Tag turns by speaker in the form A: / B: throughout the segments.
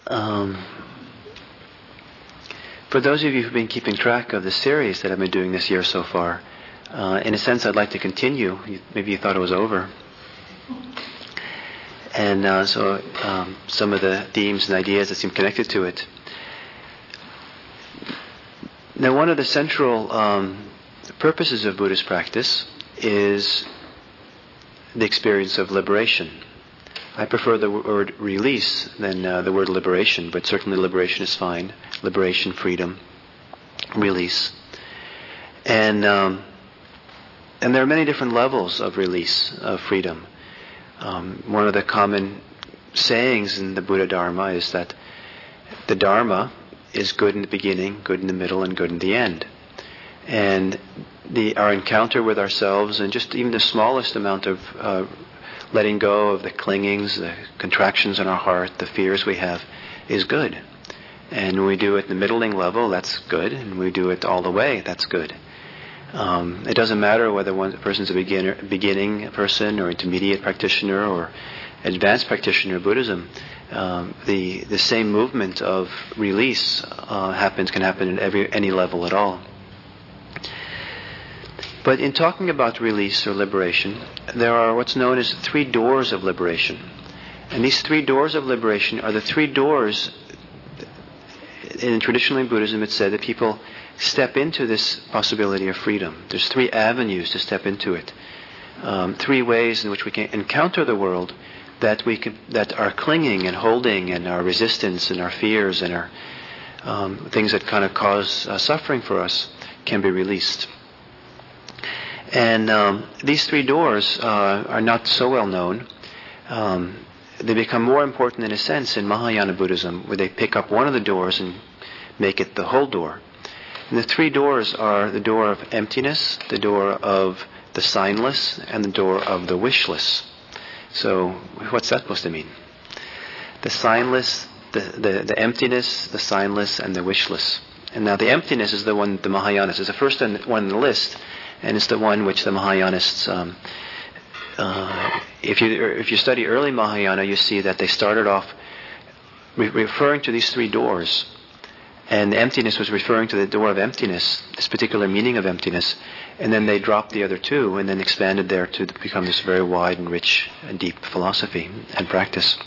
A: For those of you who've been keeping track of the series that I've been doing this year so far, in a sense I'd like to continue. Maybe you thought it was over. And so some of the themes and ideas that seem connected to it. Now, one of the central purposes of Buddhist practice is the experience of liberation. I prefer the word release than the word liberation, but certainly liberation is fine. Liberation, freedom, release. And there are many different levels of release, of freedom. One of the common sayings in the Buddha Dharma is that the Dharma is good in the beginning, good in the middle, and good in the end. And our encounter with ourselves, and just even the smallest amount of letting go of the clingings, the contractions in our heart, the fears we have, is good. And when we do it at the middling level, that's good. And when we do it all the way, that's good. It doesn't matter whether one person's a beginning person or intermediate practitioner or advanced practitioner of Buddhism. The same movement of release can happen at any level at all. But in talking about release or liberation, there are what's known as 3 doors of liberation. And these 3 doors of liberation are the 3 doors. Traditionally in Buddhism, it's said that people step into this possibility of freedom. There's 3 avenues to step into it. 3 ways in which we can encounter the world that are clinging and holding, and our resistance and our fears and our things that kind of cause suffering for us can be released. And these 3 doors are not so well known. They become more important in a sense in Mahayana Buddhism, where they pick up one of the doors and make it the whole door. And the 3 doors are the door of emptiness, the door of the signless, and the door of the wishless. So what's that supposed to mean? The signless, the emptiness, the signless, and the wishless. And now the emptiness is the one the Mahayanists is the first one on the list, and it's the one which the Mahayanists, if you study early Mahayana, you see that they started off referring to these 3 doors. And the emptiness was referring to the door of emptiness, this particular meaning of emptiness. And then they dropped the other 2 and then expanded there to become this very wide and rich and deep philosophy and practice.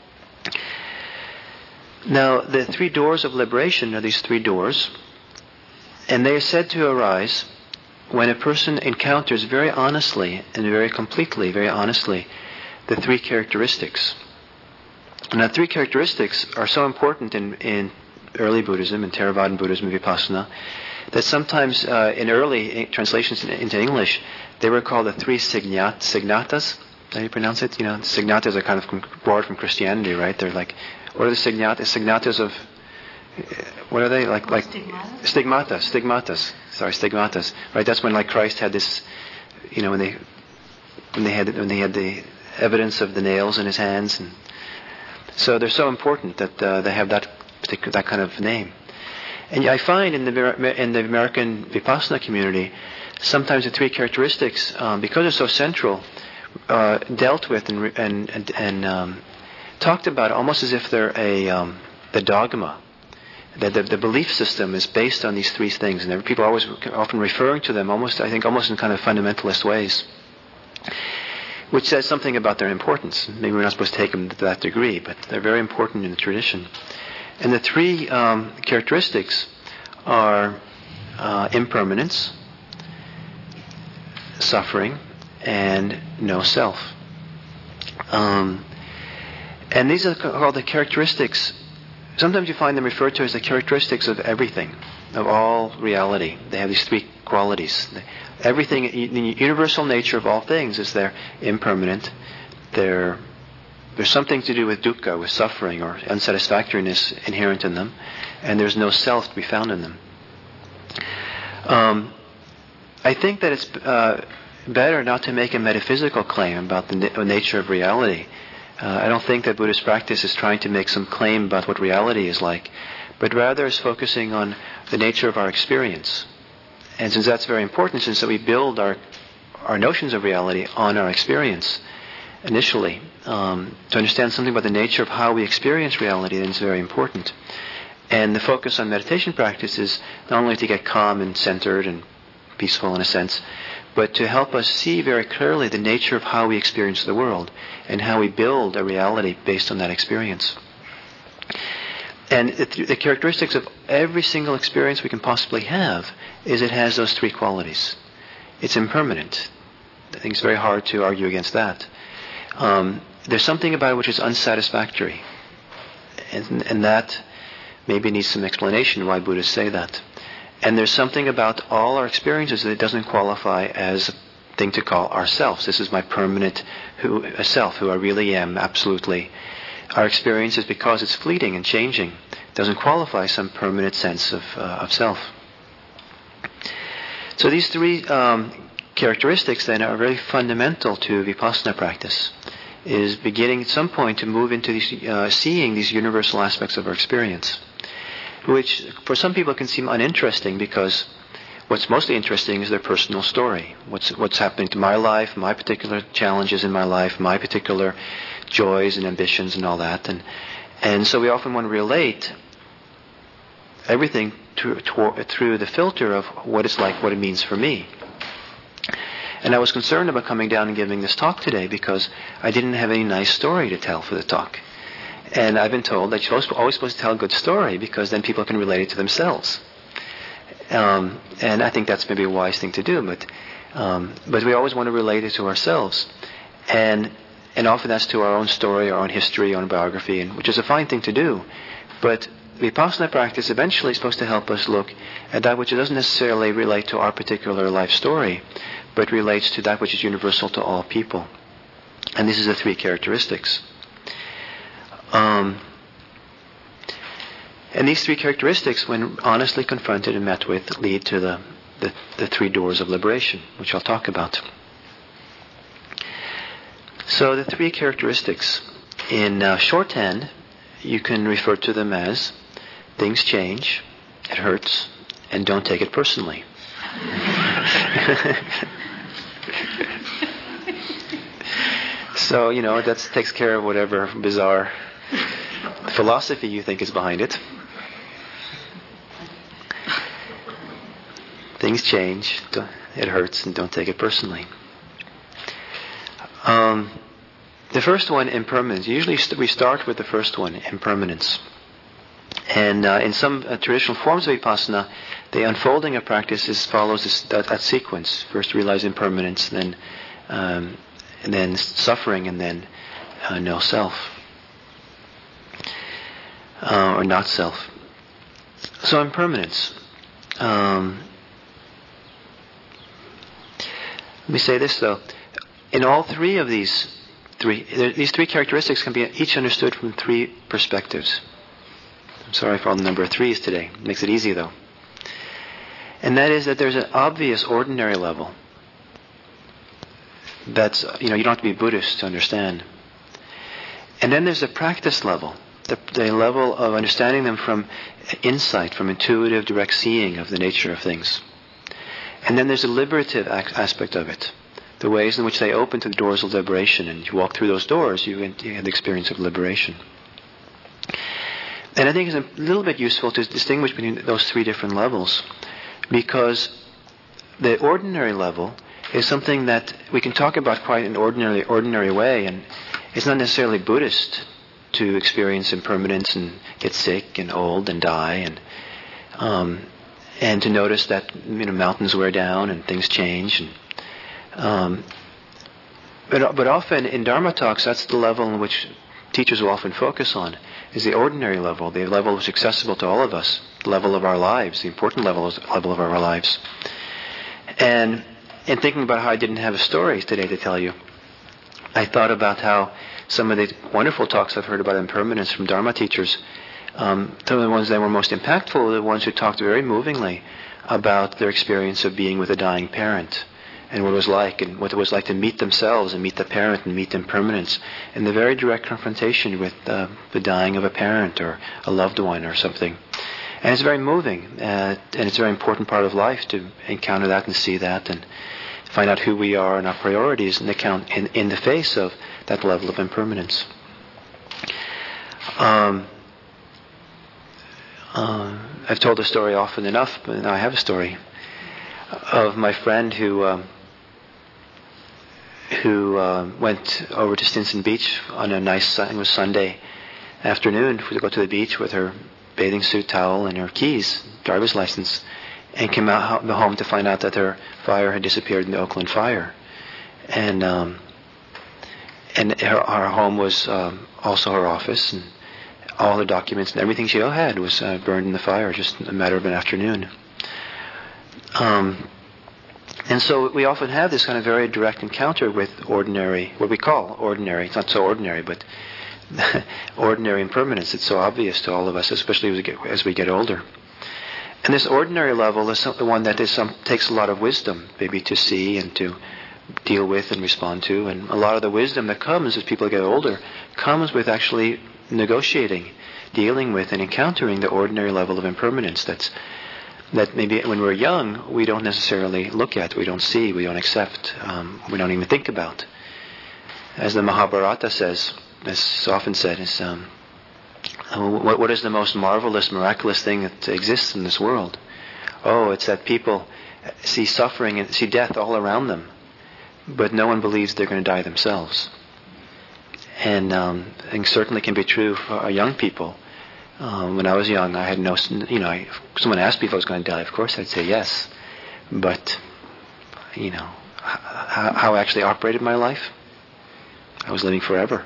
A: Now, the 3 doors of liberation are these 3 doors. And they are said to arise when a person encounters very honestly and very completely, very honestly, the 3 characteristics. And the 3 characteristics are so important in early Buddhism, in Theravadan Buddhism, Vipassana, that sometimes in early translations into English, they were called the 3 signatas. How do you pronounce it? Signatas are kind of borrowed from Christianity, right? They're like, what are the signatas? Signatas of, what are they? Like stigmatas. Sorry, stigmatas. Right? That's when Christ had this, when they had the evidence of the nails in his hands, and so they're so important that they have that kind of name. And I find in the American Vipassana community, sometimes the 3 characteristics, because they're so central, dealt with and talked about almost as if they're the dogma. That the belief system is based on these 3 things, and people are often referring to them almost in kind of fundamentalist ways, which says something about their importance. Maybe we're not supposed to take them to that degree, but they're very important in the tradition. And the 3 characteristics are impermanence, suffering, and no self. And these are called the characteristics. Sometimes you find them referred to as the characteristics of everything, of all reality. They have these 3 qualities. Everything, the universal nature of all things is they're impermanent. There's something to do with dukkha, with suffering or unsatisfactoriness inherent in them, and there's no self to be found in them. I think that it's better not to make a metaphysical claim about the nature of reality. I don't think that Buddhist practice is trying to make some claim about what reality is like, but rather is focusing on the nature of our experience. And since that's very important, since we build our notions of reality on our experience, initially. To understand something about the nature of how we experience reality then is very important. And the focus on meditation practice is not only to get calm and centered and peaceful in a sense, but to help us see very clearly the nature of how we experience the world and how we build a reality based on that experience. And the characteristics of every single experience we can possibly have is it has those three qualities. It's impermanent. I think it's very hard to argue against that. There's something about it which is unsatisfactory. And that maybe needs some explanation why Buddhists say that. And there's something about all our experiences that it doesn't qualify as a thing to call ourselves. This is my permanent self, who I really am, absolutely. Our experience is because it's fleeting and changing. It doesn't qualify some permanent sense of self. So these three characteristics then are very fundamental to Vipassana practice. Is beginning at some point to move into these, seeing these universal aspects of our experience, which for some people can seem uninteresting because what's mostly interesting is their personal story. What's happening to my life, my particular challenges in my life, my particular joys and ambitions and all that. And so we often want to relate everything through the filter of what it's like, what it means for me. And I was concerned about coming down and giving this talk today because I didn't have any nice story to tell for the talk. And I've been told that you're always supposed to tell a good story because then people can relate it to themselves. And I think that's maybe a wise thing to do, but we always want to relate it to ourselves. And often that's to our own story, our own history, our own biography, which is a fine thing to do. But Vipassana practice eventually is supposed to help us look at that which doesn't necessarily relate to our particular life story, but relates to that which is universal to all people. And this is the three characteristics. And these three characteristics, when honestly confronted and met with, lead to the three doors of liberation, which I'll talk about. So the three characteristics, in shorthand, you can refer to them as things change, it hurts, and don't take it personally. So, that takes care of whatever bizarre philosophy you think is behind it. Things change, it hurts, and don't take it personally. The first one, impermanence. Usually we start with the first one, impermanence. And in some traditional forms of Vipassana, the unfolding of practice follows that sequence. First realize impermanence, then suffering, and then no self. Or not self. So impermanence. Let me say this though. In all three of these three characteristics can be each understood from three perspectives. I'm sorry for all the number of threes today. It makes it easy though. And that is that there's an obvious ordinary level. That's, you don't have to be Buddhist to understand. And then there's a practice level. The level of understanding them from insight, from intuitive, direct seeing of the nature of things. And then there's a liberative aspect of it. The ways in which they open to the doors of liberation. And you walk through those doors, you have the experience of liberation. And I think it's a little bit useful to distinguish between those three different levels. Because the ordinary level is something that we can talk about quite in an ordinary way. And it's not necessarily Buddhist to experience impermanence and get sick and old and die and to notice that mountains wear down and things change. But often in Dharma talks, that's the level in which teachers will often focus on, is the ordinary level, the level which is accessible to all of us, the level of our lives, the important level of our lives. And in thinking about how I didn't have a story today to tell you, I thought about how some of the wonderful talks I've heard about impermanence from Dharma teachers, some of the ones that were most impactful were the ones who talked very movingly about their experience of being with a dying parent and what it was like, and what it was like to meet themselves and meet the parent and meet impermanence in the very direct confrontation with the dying of a parent or a loved one or something. And it's very moving, and it's a very important part of life to encounter that and see that and find out who we are and our priorities in the face of that level of impermanence. I've told the story often enough, but now I have a story of my friend who went over to Stinson Beach on a nice Sunday afternoon to go to the beach with her bathing suit, towel, and her keys, driver's license, and came out home to find out that her fire had disappeared in the Oakland fire, and her home was also her office, and all the documents and everything she had was burned in the fire, just a matter of an afternoon. And so we often have this kind of very direct encounter with ordinary, what we call ordinary. It's not so ordinary, but ordinary impermanence. It's so obvious to all of us, especially as we get older. And this ordinary level is the one that takes a lot of wisdom, maybe to see and to deal with and respond to. And a lot of the wisdom that comes as people get older comes with actually negotiating, dealing with, and encountering the ordinary level of impermanence that maybe when we're young we don't necessarily look at, we don't see, we don't accept, we don't even think about. As the Mahabharata says, as is often said, is what is the most marvelous, miraculous thing that exists in this world? Oh, it's that people see suffering and see death all around them, but no one believes they're going to die themselves. And I think certainly can be true for our young people. When I was young, I had no, if someone asked me if I was going to die, of course I'd say yes. But, how I actually operated my life, I was living forever.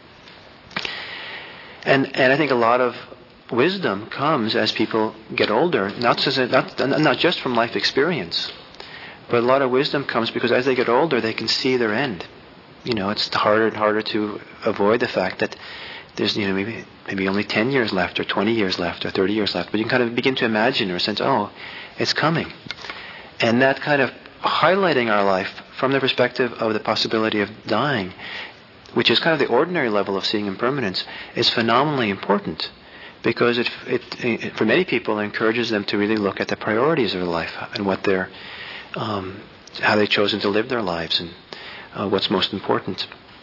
A: And I think a lot of wisdom comes as people get older, not just from life experience, but a lot of wisdom comes because as they get older, they can see their end. It's harder and harder to avoid the fact that there's maybe only 10 years left or 20 years left or 30 years left. But you can kind of begin to imagine or sense, oh, it's coming. And that kind of highlighting our life from the perspective of the possibility of dying, which is kind of the ordinary level of seeing impermanence, is phenomenally important because it for many people encourages them to really look at the priorities of their life and what they're, how they've chosen to live their lives and what's most important.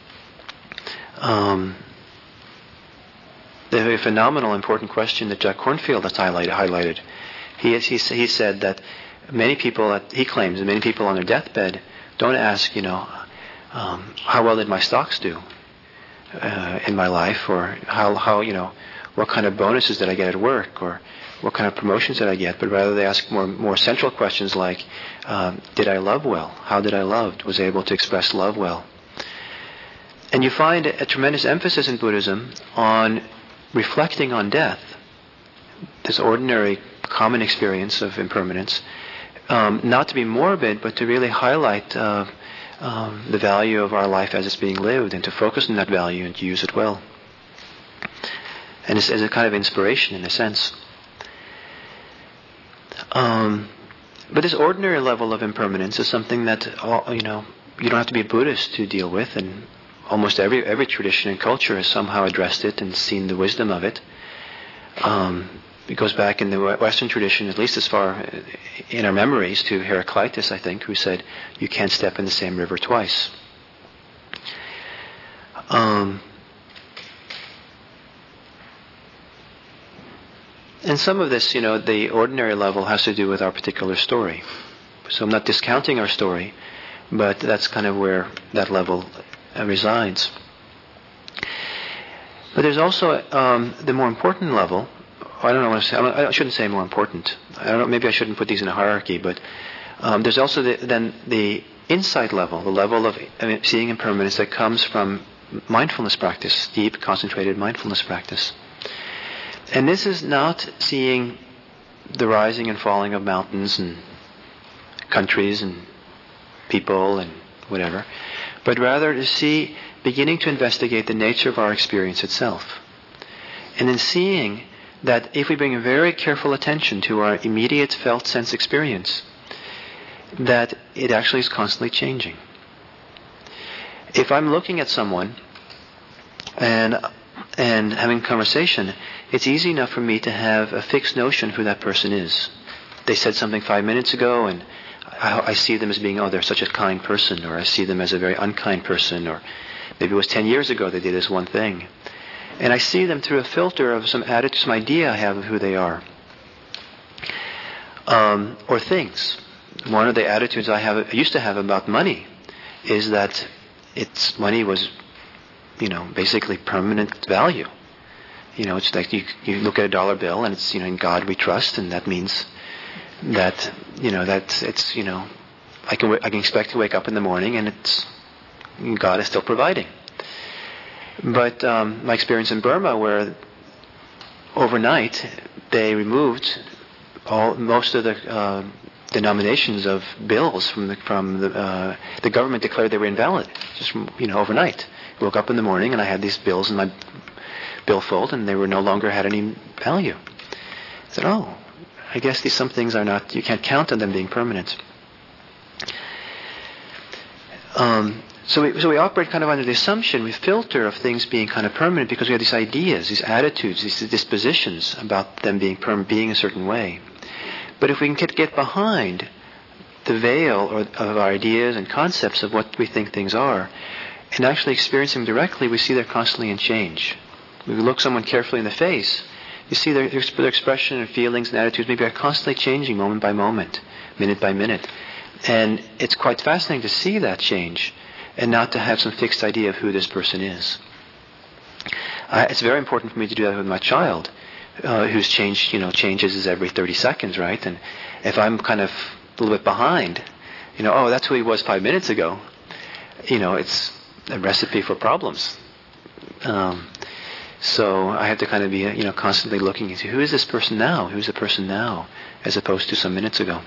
A: The phenomenal important question that Jack Kornfield has highlighted. He said that he claims that many people on their deathbed don't ask, how well did my stocks do in my life, or how what kind of bonuses did I get at work, or what kind of promotions did I get, but rather they ask more central questions like, did I love well? How did I love? Was I able to express love well? And you find a tremendous emphasis in Buddhism on reflecting on death, this ordinary common experience of impermanence, not to be morbid, but to really highlight the value of our life as it's being lived, and to focus on that value and to use it well. And it's as a kind of inspiration in a sense. But this ordinary level of impermanence is something that you don't have to be a Buddhist to deal with, and almost every tradition and culture has somehow addressed it and seen the wisdom of it. It goes back in the Western tradition, at least as far in our memories, to Heraclitus, I think, who said, you can't step in the same river twice. And some of this, the ordinary level has to do with our particular story. So I'm not discounting our story, but that's kind of where that level resides. But there's also the more important level. I don't know what to say. I shouldn't say more important. I don't know. Maybe I shouldn't put these in a hierarchy. But there's also then the insight level, the level of seeing impermanence that comes from mindfulness practice, deep, concentrated mindfulness practice. And this is not seeing the rising and falling of mountains and countries and people and whatever, but rather to beginning to investigate the nature of our experience itself. And then seeing that if we bring a very careful attention to our immediate felt sense experience, that it actually is constantly changing. If I'm looking at someone and having conversation, it's easy enough for me to have a fixed notion who that person is. They said something 5 minutes ago, and I see them as being, they're such a kind person, or I see them as a very unkind person, or Maybe it was 10 years ago they did this one thing. And I see them through a filter of some attitude, some idea I have of who they are. Or things. One of the attitudes I used to have about money is that money was, basically permanent value. It's like you look at a dollar bill and it's, in God we trust, and that means that, that it's, I can expect to wake up in the morning and God is still providing. But my experience in Burma, where overnight they removed most of the denominations of bills from the government declared they were invalid, just from, overnight. I woke up in the morning and I had these bills in my billfold and they were no longer had any value. I said, I guess some things are not, you can't count on them being permanent. So we operate kind of under the assumption, we filter of things being kind of permanent because we have these ideas, these attitudes, these dispositions about them being a certain way. But if we can get behind the veil of our ideas and concepts of what we think things are, and actually experience them directly, we see they're constantly in change. We look someone carefully in the face, you see their expression and feelings and attitudes maybe are constantly changing moment by moment, minute by minute. And it's quite fascinating to see that change and not to have some fixed idea of who this person is. It's very important for me to do that with my child, who's changes every 30 seconds, right? And if I'm kind of a little bit behind, that's who he was 5 minutes ago, it's a recipe for problems. So I have to kind of be, constantly looking into who is this person now? Who's the person now? As opposed to some minutes ago.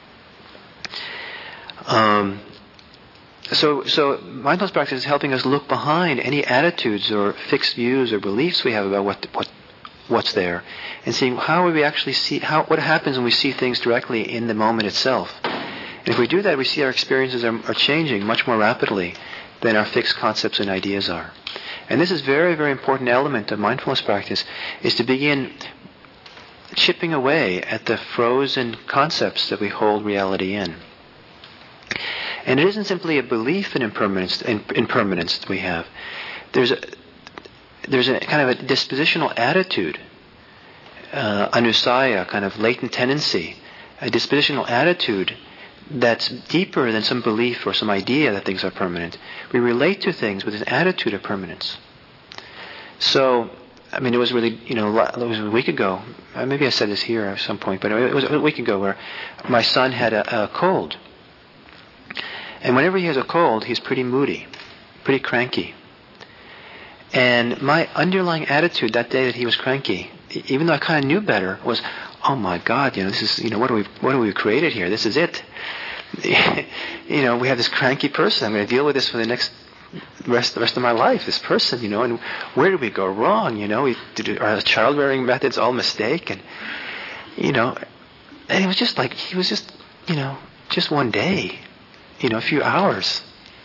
A: So mindfulness practice is helping us look behind any attitudes or fixed views or beliefs we have about what's there, and seeing how we actually see what happens when we see things directly in the moment itself. And if we do that, we see our experiences are changing much more rapidly than our fixed concepts and ideas are. And this is a very, very important element of mindfulness practice, is to begin chipping away at the frozen concepts that we hold reality in. And it isn't simply a belief in impermanence that we have. There's a kind of a dispositional attitude, anusaya, kind of latent tendency, a dispositional attitude that's deeper than some belief or some idea that things are permanent. We relate to things with an attitude of permanence. So, it was really, it was a week ago. Maybe I said this here at some point, but it was a week ago where my son had a cold. And whenever he has a cold, he's pretty moody, pretty cranky. And my underlying attitude that day that he was cranky, even though I kind of knew better, was, oh my God, this is, what have we created here? This is it. We have this cranky person. I'm going to deal with this for the rest of my life. This person, and where did we go wrong? Our child-rearing methods all mistake, and and it was just like he was just one day, a few hours,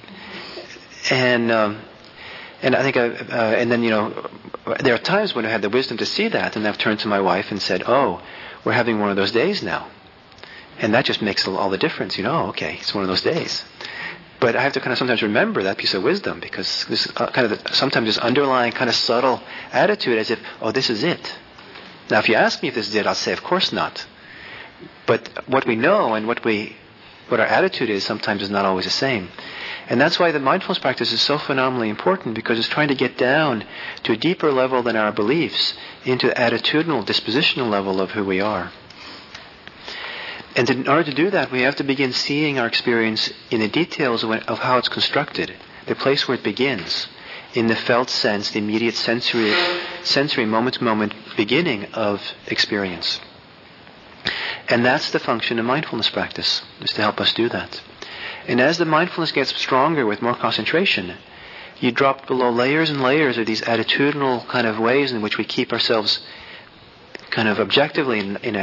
A: and I think and then there are times when I had the wisdom to see that, and I've turned to my wife and said, "Oh, we're having one of those days now," and that just makes all the difference. Okay, it's one of those days. But I have to kind of sometimes remember that piece of wisdom, because this sometimes this underlying kind of subtle attitude as if, oh, this is it. Now, if you ask me if this is it, I'll say, of course not. But what we know and what our attitude is sometimes is not always the same. And that's why the mindfulness practice is so phenomenally important, because it's trying to get down to a deeper level than our beliefs, into the attitudinal, dispositional level of who we are. And in order to do that, we have to begin seeing our experience in the details of how it's constructed, the place where it begins, in the felt sense, the immediate sensory moment-to-moment beginning of experience. And that's the function of mindfulness practice, is to help us do that. And as the mindfulness gets stronger with more concentration, you drop below layers and layers of these attitudinal kind of ways in which we keep ourselves kind of objectively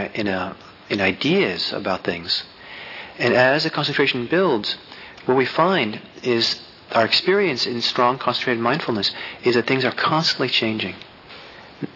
A: in ideas about things. And as the concentration builds, what we find is our experience in strong concentrated mindfulness is that things are constantly changing.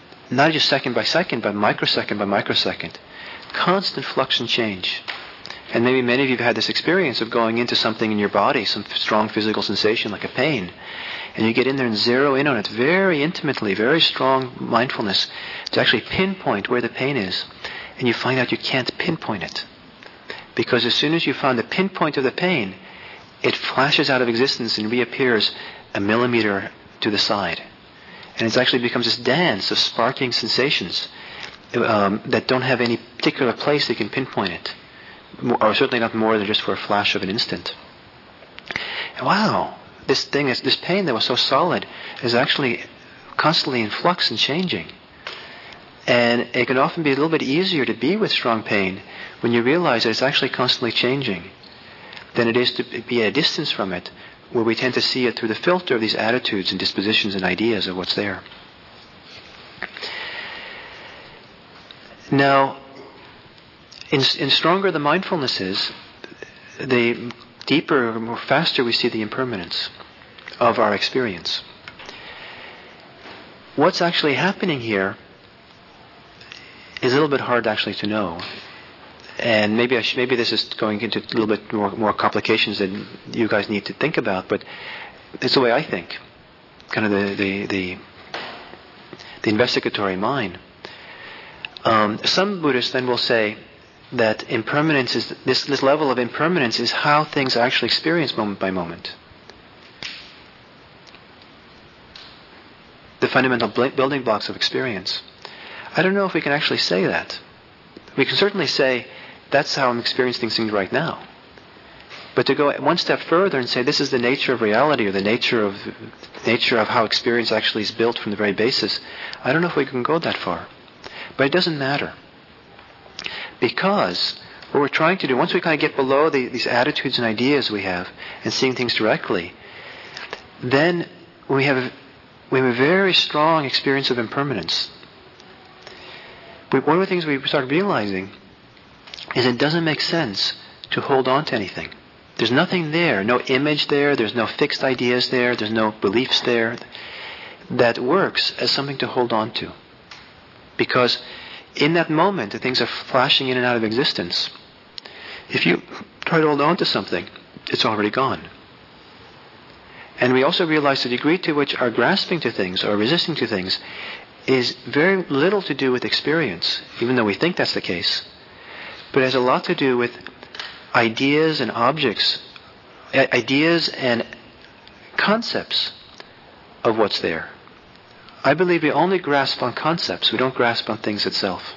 A: Not just second by second, but microsecond by microsecond. Constant flux and change. And maybe many of you have had this experience of going into something in your body, some strong physical sensation like a pain, and you get in there and zero in on it very intimately, very strong mindfulness to actually pinpoint where the pain is, and you find out you can't pinpoint it. Because as soon as you find the pinpoint of the pain, it flashes out of existence and reappears a millimeter to the side. And it actually becomes this dance of sparking sensations that don't have any particular place they can pinpoint it. Or certainly not more than just for a flash of an instant. And wow, this pain that was so solid is actually constantly in flux and changing. And it can often be a little bit easier to be with strong pain when you realize that it's actually constantly changing than it is to be at a distance from it, where we tend to see it through the filter of these attitudes and dispositions and ideas of what's there. Now, in stronger the mindfulness is, the deeper, more faster we see the impermanence of our experience. What's actually happening here is a little bit hard actually to know. And maybe this is going into a little bit more complications than you guys need to think about, but it's the way I think. Kind of the investigatory mind. Some Buddhists then will say that impermanence is this level of impermanence is how things are actually experienced moment by moment. The fundamental building blocks of experience. I don't know if we can actually say that. We can certainly say that's how I'm experiencing things right now. But to go one step further and say this is the nature of reality, or the nature of how experience actually is built from the very basis, I don't know if we can go that far. But it doesn't matter. Because what we're trying to do, once we kind of get below these attitudes and ideas we have, and seeing things directly, then we have a very strong experience of impermanence. One of the things we start realizing is it doesn't make sense to hold on to anything. There's nothing there, no image there, there's no fixed ideas there, there's no beliefs there that works as something to hold on to. Because in that moment, the things are flashing in and out of existence. If you try to hold on to something, it's already gone. And we also realize the degree to which our grasping to things or resisting to things is very little to do with experience, even though we think that's the case. But it has a lot to do with ideas and objects, ideas and concepts of what's there. I believe we only grasp on concepts. We don't grasp on things itself.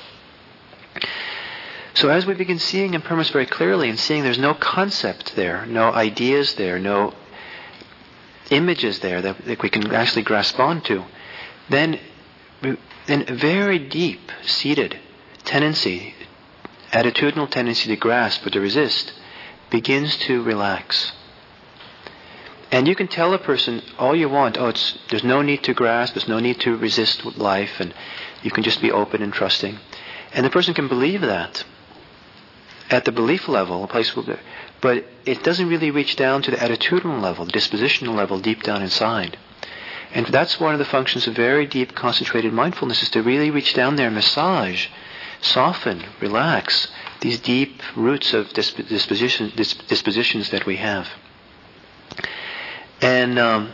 A: So as we begin seeing impermanence very clearly and seeing there's no concept there, no ideas there, no images there that we can actually grasp onto, then a very deep-seated tendency, attitudinal tendency to grasp or to resist, begins to relax. And you can tell a person all you want, there's no need to grasp, there's no need to resist life, and you can just be open and trusting. And the person can believe that at the belief level, but it doesn't really reach down to the attitudinal level, the dispositional level deep down inside. And that's one of the functions of very deep concentrated mindfulness, is to really reach down there and massage, soften, relax these deep roots of dispositions that we have. And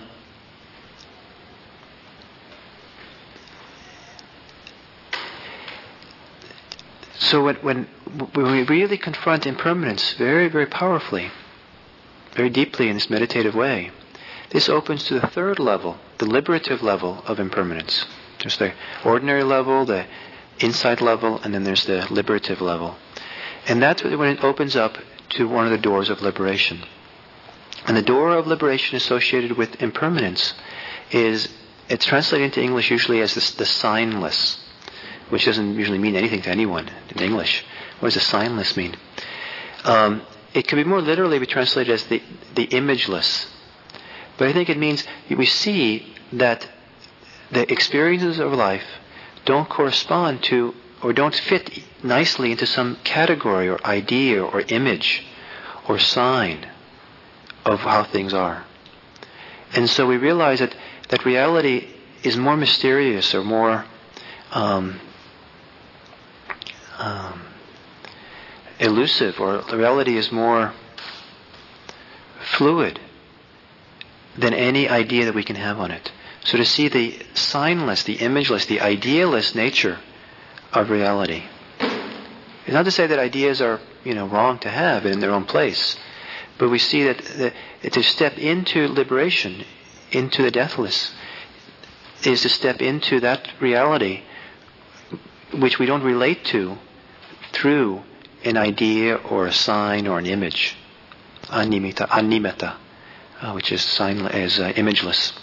A: so when we really confront impermanence very, very powerfully, very deeply in this meditative way, this opens to the third level, the liberative level of impermanence. There's the ordinary level, the insight level, and then there's the liberative level. And that's when it opens up to one of the doors of liberation. And the door of liberation associated with impermanence it's translated into English usually as the signless, which doesn't usually mean anything to anyone in English. What does the signless mean? It can be more literally be translated as the imageless. But I think it means we see that the experiences of life don't correspond to or don't fit nicely into some category or idea or image or sign of how things are. And so we realize that reality is more mysterious or more elusive, or reality is more fluid than any idea that we can have on it. So to see the signless, the imageless, the idealist nature of reality. It's not to say that ideas are, wrong to have in their own place, but we see that to step into liberation, into the deathless, is to step into that reality which we don't relate to through an idea or a sign or an image. Animita, which is imageless.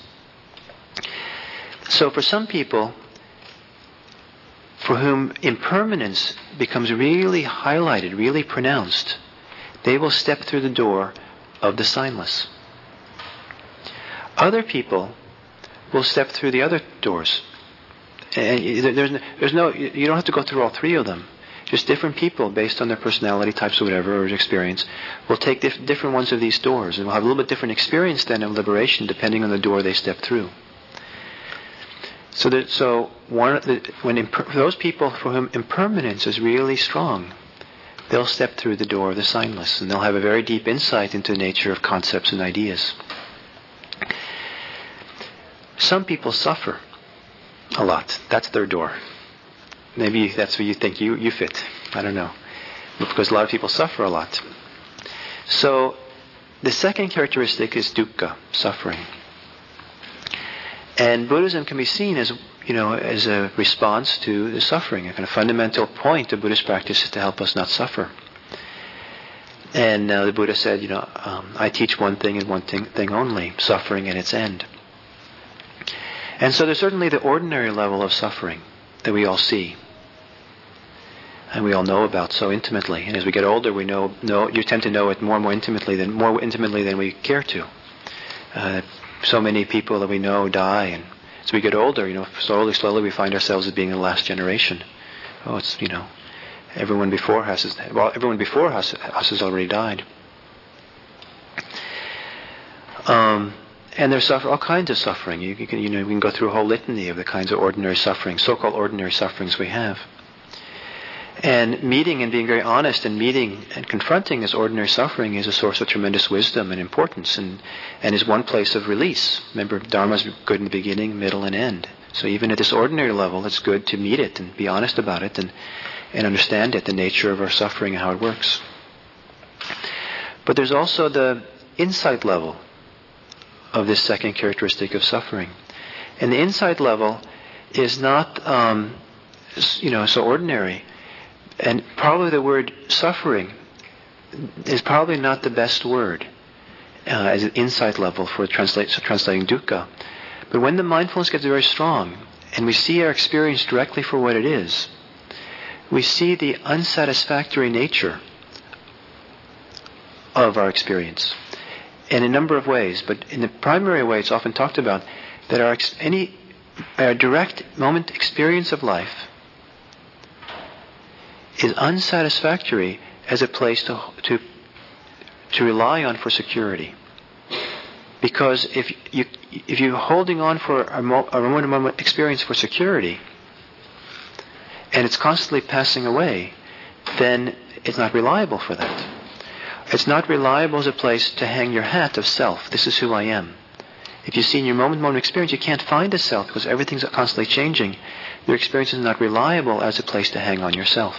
A: So for some people, for whom impermanence becomes really highlighted, really pronounced, they will step through the door of the signless. Other people will step through the other doors. And there's no, you don't have to go through all three of them. Just different people, based on their personality types or whatever, or experience, will take different ones of these doors, and will have a little bit different experience then of liberation, depending on the door they step through. For those people for whom impermanence is really strong, they'll step through the door of the signless, and they'll have a very deep insight into the nature of concepts and ideas. Some people suffer a lot. That's their door. Maybe that's where you think you fit. I don't know. Because a lot of people suffer a lot. So the second characteristic is dukkha, suffering. And Buddhism can be seen as a response to the suffering. A kind of fundamental point of Buddhist practice is to help us not suffer. And the Buddha said, I teach one thing and one thing only, suffering and its end. And so there's certainly the ordinary level of suffering that we all see, and we all know about so intimately. And as we get older, we know you tend to know it more intimately than we care to. So many people that we know die, and as we get older, slowly we find ourselves as being the last generation. Oh, it's everyone before us has already died. And there's all kinds of suffering. We can go through a whole litany of the kinds of ordinary suffering, so-called ordinary sufferings we have. And meeting and being very honest and meeting and confronting this ordinary suffering is a source of tremendous wisdom and importance, and is one place of release. Remember, Dharma is good in the beginning, middle, and end. So even at this ordinary level, it's good to meet it and be honest about it and understand it, the nature of our suffering and how it works. But there's also the insight level of this second characteristic of suffering. And the insight level is not, so ordinary. And probably the word suffering is probably not the best word as an insight level for translating dukkha. But when the mindfulness gets very strong and we see our experience directly for what it is, we see the unsatisfactory nature of our experience in a number of ways. But in the primary way, it's often talked about that our direct moment experience of life is unsatisfactory as a place to rely on for security. Because if you're holding on for a moment experience for security, and it's constantly passing away, then it's not reliable for that. It's not reliable as a place to hang your hat of self. This is who I am. If you see in your moment experience, you can't find a self because everything's constantly changing. Your experience is not reliable as a place to hang on yourself.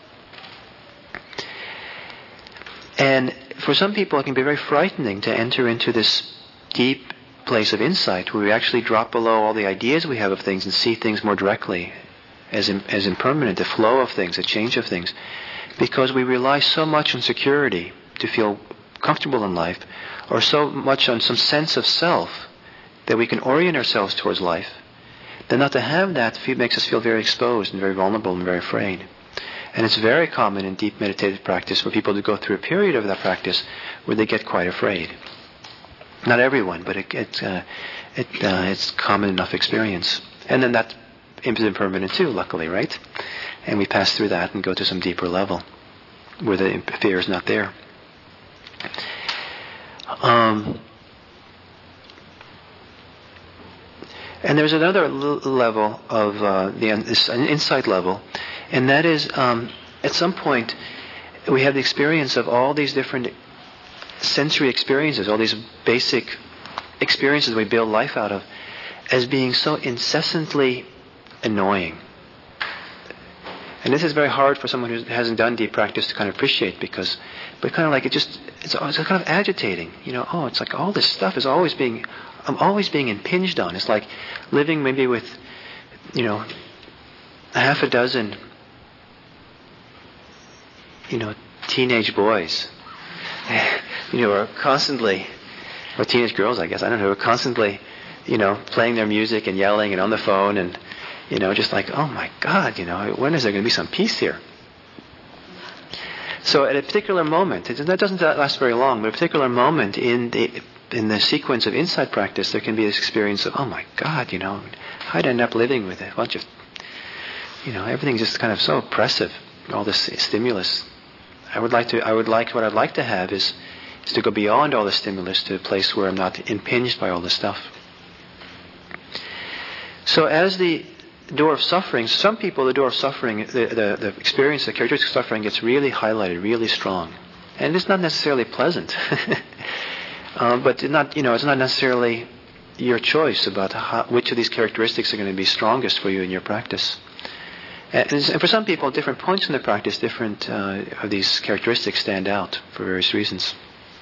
A: And for some people, it can be very frightening to enter into this deep place of insight where we actually drop below all the ideas we have of things and see things more directly as impermanent, the flow of things, the change of things, because we rely so much on security to feel comfortable in life, or so much on some sense of self that we can orient ourselves towards life, then not to have that makes us feel very exposed and very vulnerable and very afraid. And it's very common in deep meditative practice for people to go through a period of that practice where they get quite afraid. Not everyone, but it's common enough experience. And then that is impermanent too, luckily, right? And we pass through that and go to some deeper level where the fear is not there. And there's another level of this insight level, and that is at some point we have the experience of all these different sensory experiences, all these basic experiences we build life out of, as being so incessantly annoying. And this is very hard for someone who hasn't done deep practice to kind of appreciate, but kind of like it's kind of agitating. It's like all this stuff is I'm always being impinged on. It's like living maybe with, a half a dozen, teenage boys, are constantly, or teenage girls, I guess, I don't know, are constantly, playing their music and yelling and on the phone and, just like, oh my God, when is there going to be some peace here? So at a particular moment, that doesn't last very long, but a particular moment in the sequence of insight practice, there can be this experience of, oh my God, I'd end up living with a bunch of, everything's just kind of so oppressive, all this stimulus. What I'd like to have is to go beyond all the stimulus to a place where I'm not impinged by all the stuff. So as the door of suffering, some people, the door of suffering, the experience, the characteristic of suffering gets really highlighted, really strong. And it's not necessarily pleasant. But it's not necessarily your choice about which of these characteristics are going to be strongest for you in your practice. And for some people, at different points in the practice, different of these characteristics stand out for various reasons.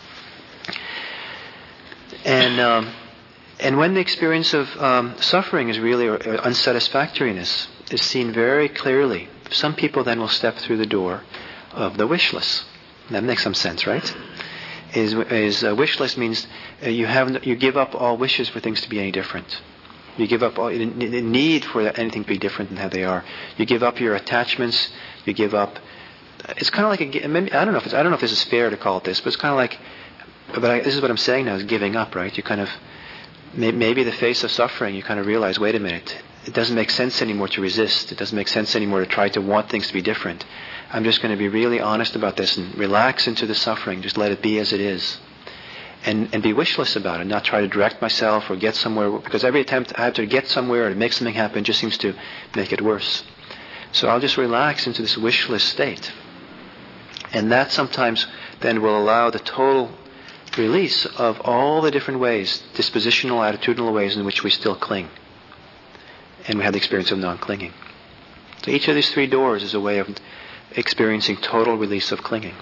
A: And when the experience of suffering is really, or unsatisfactoriness, is seen very clearly, some people then will step through the door of the wishless. That makes some sense, right? Wishless means you give up all wishes for things to be any different. You give up all the need for anything to be different than how they are. You give up your attachments. You give up. It's kind of like I don't know if this is fair to call it this, but it's kind of like. But this is what I'm saying now: is giving up, right? You kind of maybe the face of suffering. You kind of realize, wait a minute, it doesn't make sense anymore to resist. It doesn't make sense anymore to try to want things to be different. I'm just going to be really honest about this and relax into the suffering. Just let it be as it is. And be wishless about it, not try to direct myself or get somewhere, because every attempt I have to get somewhere or to make something happen just seems to make it worse. So I'll just relax into this wishless state. And that sometimes then will allow the total release of all the different ways, dispositional, attitudinal ways in which we still cling. And we have the experience of non-clinging. So each of these three doors is a way of experiencing total release of clinging.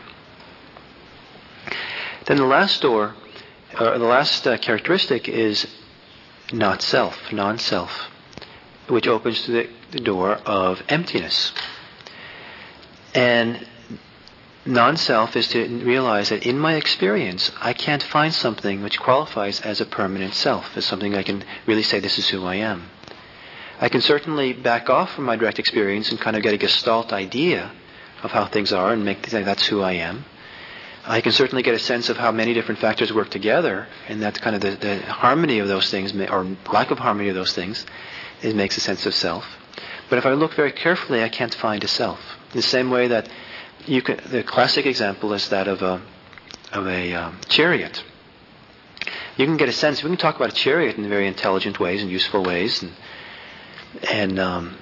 A: Then the last door, the last characteristic is not self, non-self, which opens to the door of emptiness. And non-self is to realize that in my experience, I can't find something which qualifies as a permanent self, as something I can really say, this is who I am. I can certainly back off from my direct experience and kind of get a gestalt idea of how things are and make say that's who I am. I can certainly get a sense of how many different factors work together, and that's kind of the harmony of those things, or lack of harmony of those things, it makes a sense of self. But if I look very carefully, I can't find a self. In the same way that the classic example is that of a chariot. You can get a sense. We can talk about a chariot in very intelligent ways and useful ways, and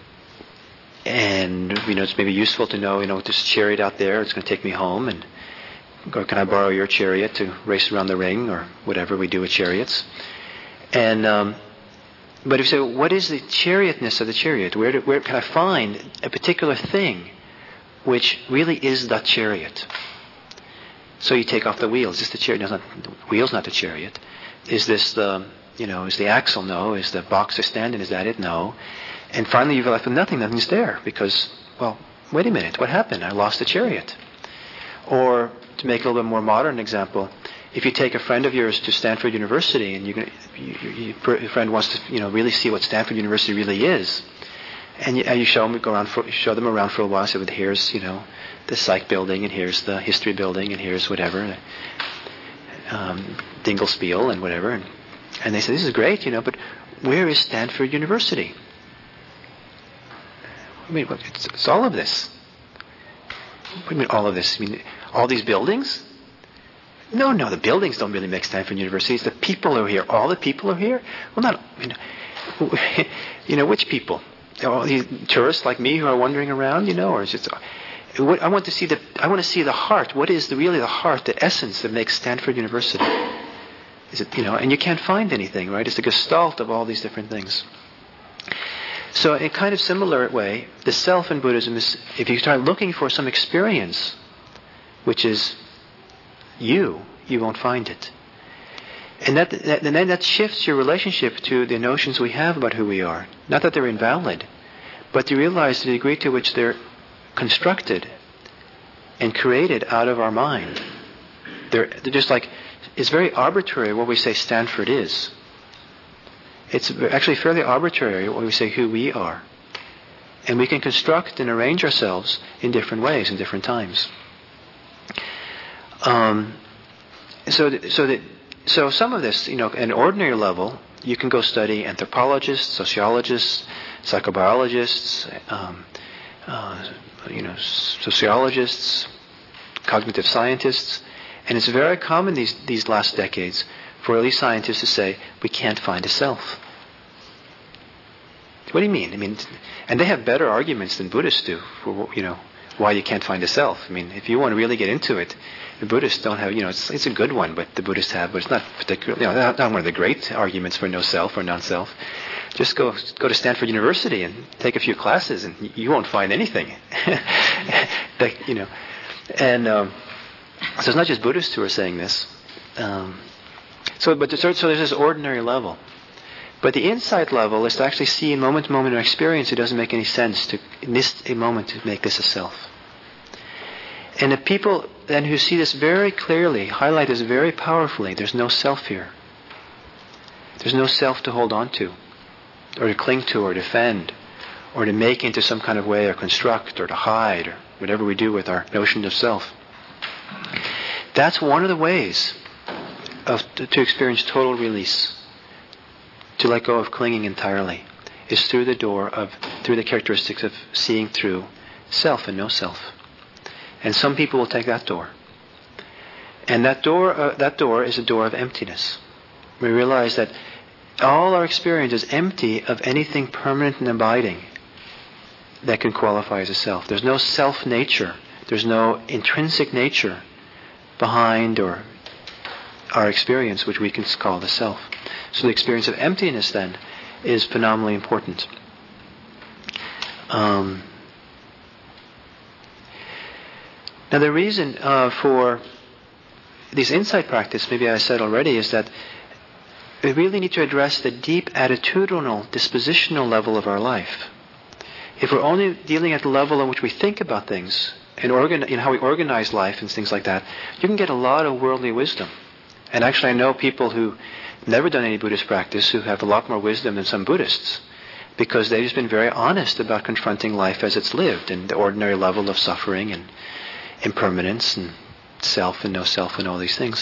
A: it's maybe useful to know, this chariot out there, it's going to take me home, or can I borrow your chariot to race around the ring, or whatever we do with chariots. And but if you say, what is the chariotness of the chariot? Where can I find a particular thing which really is the chariot? So you take off the wheels. Is the chariot? No, the wheel's not the chariot. Is this is the axle? No. Is the box I stand in? Is that it? No. And finally you've left with nothing. Nothing's there because, wait a minute. What happened? I lost the chariot. Or to make a little bit more modern example, if you take a friend of yours to Stanford University and your friend wants to really see what Stanford University really is, and you show them around for a while. So here's the Psych building, and here's the History building, and here's whatever, Dingle and whatever, and they say, this is great, but where is Stanford University? I mean, it's all of this. What do you mean all of this? I mean, all these buildings? No, the buildings don't really make Stanford University. It's the people who are here. All the people are here? Well, not, which people? All these tourists like me who are wandering around, or is it? I want to see the heart. What is really the heart, the essence that makes Stanford University? Is it, and you can't find anything, right? It's the gestalt of all these different things. So in a kind of similar way, the self in Buddhism is, if you start looking for some experience, which is you won't find it. And then that shifts your relationship to the notions we have about who we are. Not that they're invalid, but you realize the degree to which they're constructed and created out of our mind. They're just like, it's very arbitrary what we say Stanford is. It's actually fairly arbitrary what we say who we are. And we can construct and arrange ourselves in different ways, in different times. So some of this, at an ordinary level, you can go study anthropologists, sociologists, psychobiologists, sociologists, cognitive scientists, and it's very common these last decades for at least scientists to say we can't find a self. What do you mean? And they have better arguments than Buddhists do for why you can't find a self. If you want to really get into it, the Buddhists don't have, it's a good one, but the Buddhists have, but it's not particularly, not one of the great arguments for no self or non-self. Just go to Stanford University and take a few classes, and you won't find anything. So it's not just Buddhists who are saying this. So there's this ordinary level. But the insight level is to actually see in moment to moment of experience, it doesn't make any sense to, in this a moment, to make this a self. And the people then who see this very clearly, highlight this very powerfully, there's no self here. There's no self to hold on to, or to cling to, or defend, or to make into some kind of way, or construct, or to hide, or whatever we do with our notion of self. That's one of the ways to experience total release. To let go of clinging entirely is through the characteristics of seeing through self and no self. And some people will take that door. And that door is a door of emptiness. We realize that all our experience is empty of anything permanent and abiding that can qualify as a self. There's no self nature. There's no intrinsic nature behind or our experience, which we can call the self. So the experience of emptiness then is phenomenally important. Now the reason for this insight practice, maybe I said already, is that we really need to address the deep attitudinal, dispositional level of our life. If we're only dealing at the level on which we think about things and how we organize life and things like that, you can get a lot of worldly wisdom. And actually I know people who never done any Buddhist practice who have a lot more wisdom than some Buddhists, because they've just been very honest about confronting life as it's lived and the ordinary level of suffering and impermanence and self and no self and all these things.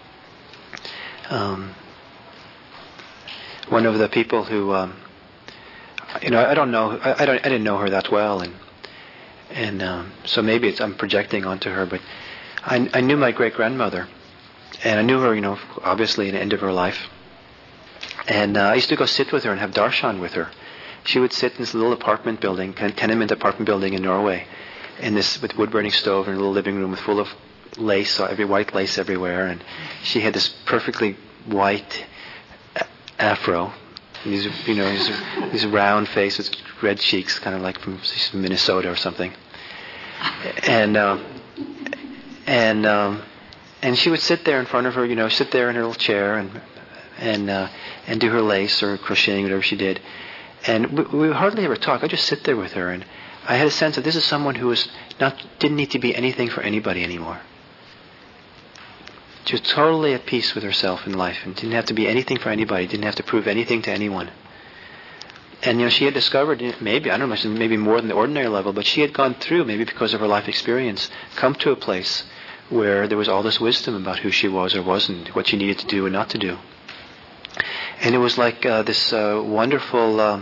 A: One of the people who, I don't know, I didn't know her that well, and so maybe I'm projecting onto her, but I knew my great grandmother. And I knew her, obviously, in the end of her life. And I used to go sit with her and have darshan with her. She would sit in this little apartment building, tenement apartment building in Norway, with wood-burning stove and a little living room full of lace, white lace everywhere. And she had this perfectly white afro, these round faces, red cheeks, kind of like from Minnesota or something. And she would sit there in front of her, sit there in her little chair and do her lace or crocheting, whatever she did. And we would hardly ever talk. I'd just sit there with her, and I had a sense that this is someone who didn't need to be anything for anybody anymore. She was totally at peace with herself in life and didn't have to be anything for anybody, didn't have to prove anything to anyone. And she had discovered, maybe more than the ordinary level, but she had gone through, maybe because of her life experience, come to a place where there was all this wisdom about who she was or wasn't, what she needed to do and not to do. And it was like this wonderful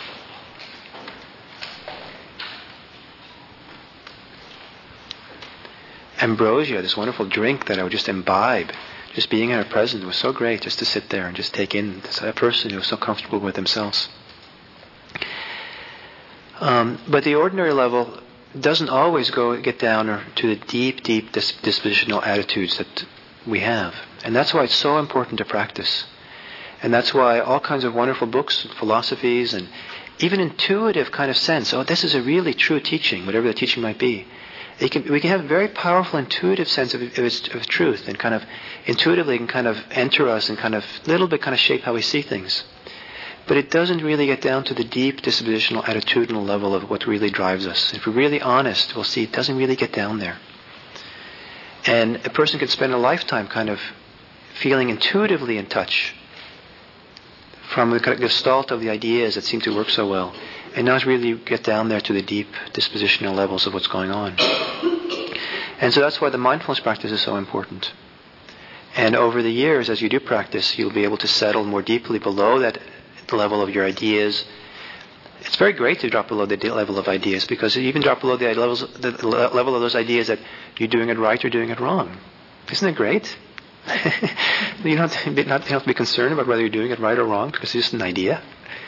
A: ambrosia, this wonderful drink that I would just imbibe. Just being in her presence was so great, just to sit there and just take in a person who was so comfortable with themselves. But the ordinary level doesn't always get down to the deep dispositional attitudes that we have. And that's why it's so important to practice. And that's why all kinds of wonderful books, philosophies, and even intuitive kind of sense, this is a really true teaching, whatever the teaching might be. We can have a very powerful intuitive sense of truth, and kind of intuitively can kind of enter us and kind of little bit kind of shape how we see things. But it doesn't really get down to the deep dispositional, attitudinal level of what really drives us. If we're really honest, we'll see it doesn't really get down there. And a person could spend a lifetime kind of feeling intuitively in touch from the kind of gestalt of the ideas that seem to work so well, and not really get down there to the deep dispositional levels of what's going on. And so that's why the mindfulness practice is so important. And over the years, as you do practice, you'll be able to settle more deeply below that level of your ideas. It's very great to drop below the level of ideas, because you even drop below the level of those ideas that you're doing it right or doing it wrong. Isn't it great? You don't have to be concerned about whether you're doing it right or wrong, because it's just an idea.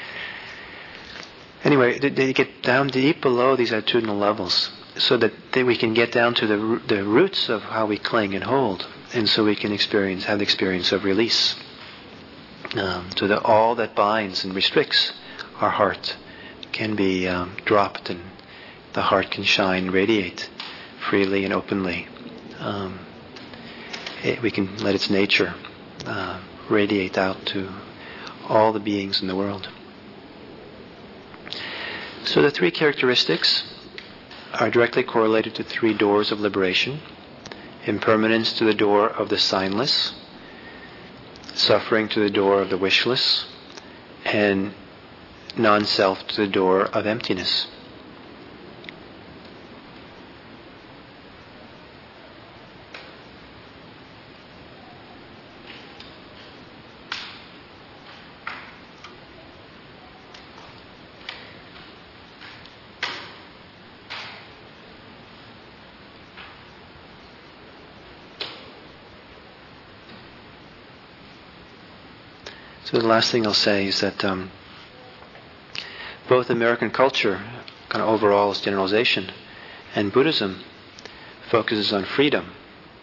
A: Anyway, they get down deep below these attitudinal levels, so that we can get down to the roots of how we cling and hold, and so we can have the experience of release. So that all that binds and restricts our heart can be dropped, and the heart can shine, radiate freely and openly. We can let its nature radiate out to all the beings in the world. So the three characteristics are directly correlated to three doors of liberation: impermanence to the door of the signless, suffering to the door of the wishless, and non-self to the door of emptiness. So the last thing I'll say is that both American culture, kind of overall as generalization, and Buddhism focuses on freedom.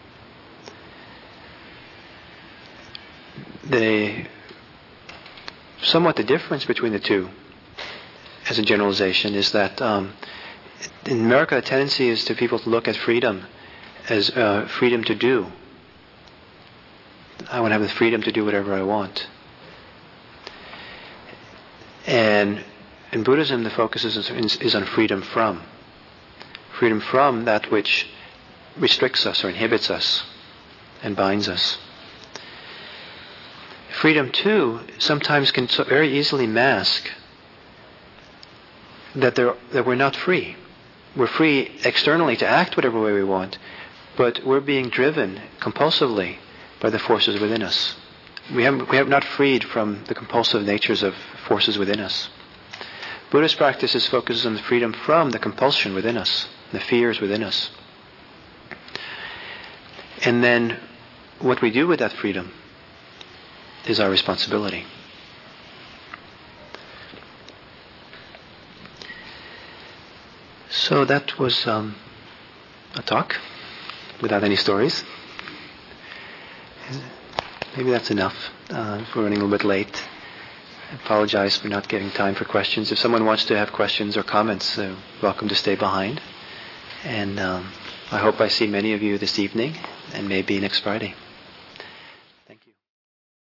A: Somewhat the difference between the two, as a generalization, is that in America the tendency is to people to look at freedom as freedom to do. I want to have the freedom to do whatever I want. And in Buddhism, the focus is on freedom from that which restricts us or inhibits us and binds us. Freedom, too, sometimes can so very easily mask that we're not free. We're free externally to act whatever way we want, but we're being driven compulsively by the forces within us. We have not freed from the compulsive natures of forces within us. Buddhist practices focuses on the freedom from the compulsion within us, the fears within us. And then what we do with that freedom is our responsibility. So that was a talk without any stories. Maybe that's enough. We're running a little bit late. I apologize for not getting time for questions. If someone wants to have questions or comments, welcome to stay behind. And I hope I see many of you this evening, and maybe next Friday.